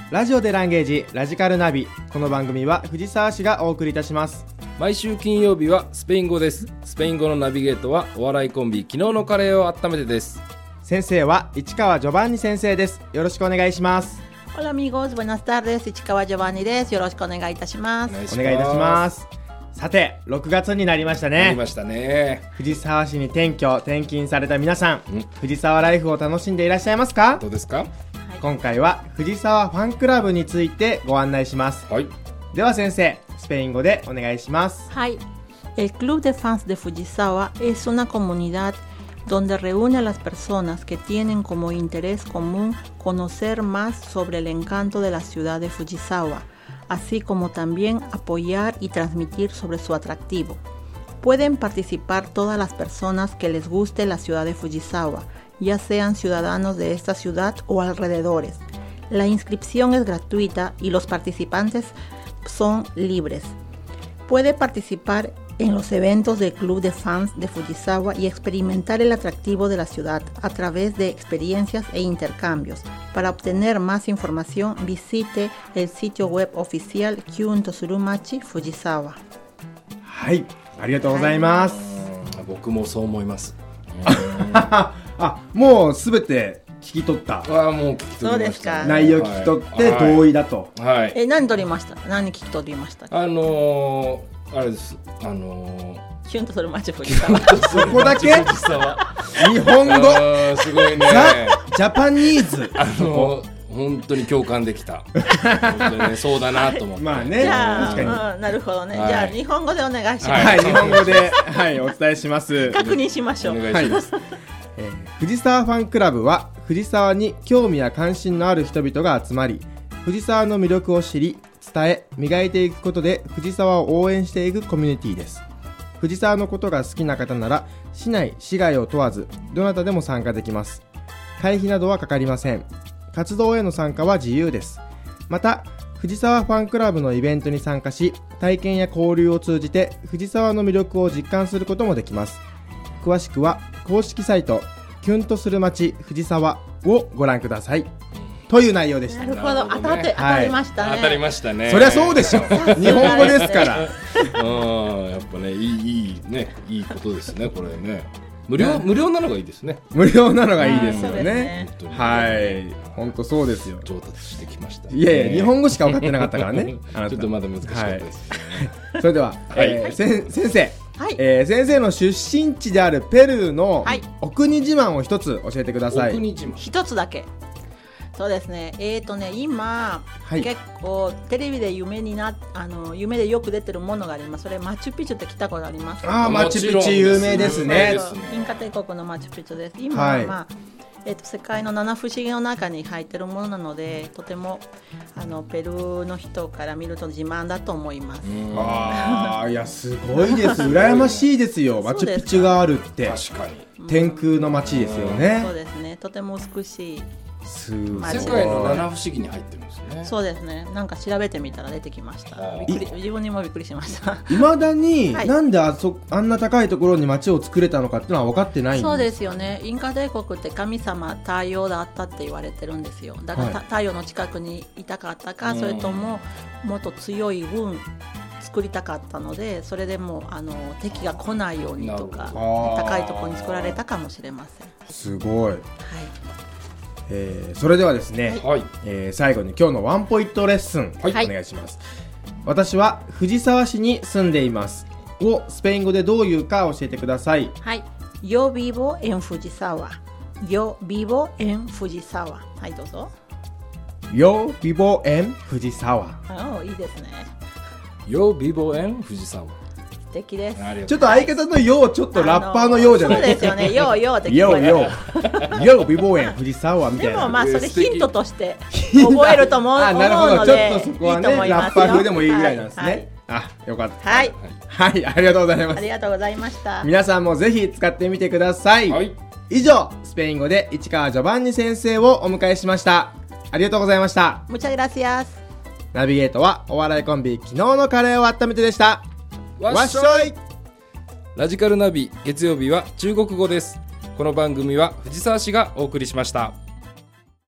ラジオでランゲージラジカルナビ。この番組は藤沢市がお送りいたします。 毎週金曜日はスペイン語です。スペイン語のナビゲートはお笑いコンビ昨日のカレーを温めてです。 先生は市川ジョバンニ先生です。よろしくお願いします。 Hola amigos, buenas tardes. 市川ジョバンニです。よろしくお願いいたします。 お願いいたします。さて、6月になりましたね。 なりましたね。 藤沢市に転居転勤された皆さん、藤沢ライフを楽しんでいらっしゃいますか？ どうですか？ 今回は藤沢ファンクラブについてご案内します。 はい。 では先生、スペイン語でお願いします。 はい。El Club de Fans de Fujisawa es una comunidad donde reúne a las personas que tienen como interés común conocer más sobre el encanto de la ciudad de Fujisawa, así como también apoyar y transmitir sobre su atractivo. Pueden participar todas las personas que les guste la ciudad de Fujisawa, ya sean ciudadanos de esta ciudad o alrededores. La inscripción es gratuita y los participantes son libres. Puede participar en los eventos del Club de Fans de Fujisawa y experimentar el atractivo de la ciudad a través de experiencias e intercambios. Para obtener más información, visite el sitio web oficial Kyun Tosurumachi Fujisawa. はい、ありがとうございます。 僕もそう思います。 あ、もうすべて聞き取った。 もう聞き取りました。 そうですか。 内容聞き取って同意だと。 はい。 何取りました？何聞き取りました？ あれです。 キュンとする街藤沢。 そこだけ？日本語。 すごいね。 ザ・ジャパニーズ。 本当に共感できた。本当にね、そうだなと思って。 まあね。 じゃ確かに。 あ、なるほどね。じゃあ日本語でお願いします。 はい、日本語でお伝えします。 確認しましょう。 お願いします。 藤沢ファンクラブは藤沢に興味や関心のある人々が集まり、藤沢の魅力を知り、伝え、磨いていくことで藤沢を応援していくコミュニティです。藤沢のことが好きな方なら、市内・市外を問わずどなたでも参加できます。会費などはかかりません。活動への参加は自由です。また、藤沢ファンクラブのイベントに参加し、体験や交流を通じて藤沢の魅力を実感することもできます。詳しくは公式サイトキュンとする街藤沢をご覧くださいという内容でした。 なるほど、当たりましたね。 当たりましたね。 そりゃそうでしょ。日本語ですから。 やっぱね、いいことですね、これね。無料なのがいいですね。 無料なのがいいですよね。 ね、 はい、本当そうですよ。 上達してきました、 いやいや、日本語しか分かってなかったからね。 ちょっとまだ難しかったです、 それでは、先生、先生の出身地であるペルーのお国自慢を一つ教えてください。 一つだけ。そうですね。今、結構テレビで夢でよく出てるものがあります。それマチュピチュって聞いたことありますか？ マチュピチュ有名ですね。 インカ帝国のマチュピチュです。今は、世界の七不思議の中に入ってるものなので、とてもペルーの人から見ると自慢だと思います。 いや、すごいです。羨ましいですよ。マチュピチュがあるって。 確かに天空の街ですよね。 そうですね。とても美しい。 世界の七不思議に入ってるんですね。 そうですね。なんか調べてみたら出てきました。自分にもびっくりしました。 未だに、なんであんな高いところに街を作れたのかっていうのは分かってないんですか？ そうですよね。インカ帝国って神様太陽だったって言われてるんですよ。だから太陽の近くにいたかったか、それとももっと強い軍作りたかったので、それでも敵が来ないようにとか高いところに作られたかもしれません。 すごい。それではですね、最後に今日のワンポイントレッスン、お願いします。私は藤沢市に住んでいますをスペイン語でどう言うか教えてください。 はい。Yo vivo en Fujisawa. Yo vivo en Fujisawa. はい、どうぞ。 Yo vivo en Fujisawa。 いいですね。 Yo vivo en Fujisawa。 素敵です。 ちょっと相方のよう、ちょっとラッパーのようじゃない。 そうですよね。ようって聞こえる。 ようビボーエン藤沢みたいな。 でもまあそれヒントとして覚えると思うので、 ちょっとそこはね、ラッパー風でもいいぐらいなんですね。よかった。はい、ありがとうございます。 ありがとうございました。 皆さんもぜひ使ってみてください。以上、スペイン語で市川ジョバンニ先生をお迎えしました。ありがとうございました。 Muchas gracias。 ナビゲートはお笑いコンビ昨日のカレーを温めてでした。わっしょい。 ラジカルナビ月曜日は中国語です。この番組は藤沢市がお送りしました。